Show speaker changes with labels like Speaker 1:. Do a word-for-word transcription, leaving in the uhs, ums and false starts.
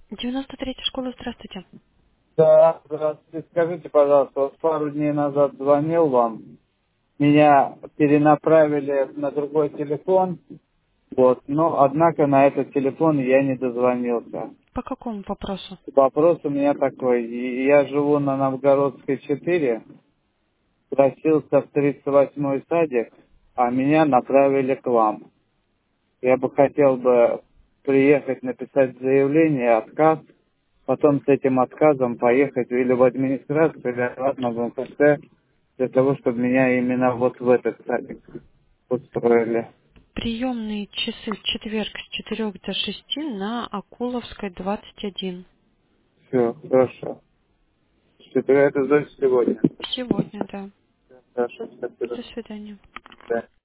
Speaker 1: девяносто третья школа, здравствуйте.
Speaker 2: Да, здравствуйте. Скажите, пожалуйста, вот пару дней назад звонил вам, меня перенаправили на другой телефон, вот, но однако на этот телефон я не дозвонился.
Speaker 1: По какому вопросу?
Speaker 2: Вопрос у меня такой. И Я живу на Новгородской четыре, просился в тридцать восьмой садик, а меня направили к вам. Я бы хотел бы приехать, написать заявление, отказ, потом с этим отказом поехать или в администрацию, или обратно в МФЦ, для того, чтобы меня именно вот в этот садик устроили.
Speaker 1: Приемные часы в четверг с четырёх до шести на Акуловской двадцать один.
Speaker 2: Все, хорошо. Что это значит сегодня?
Speaker 1: Сегодня, да.
Speaker 2: Хорошо, спасибо.
Speaker 1: До свидания.
Speaker 2: Да.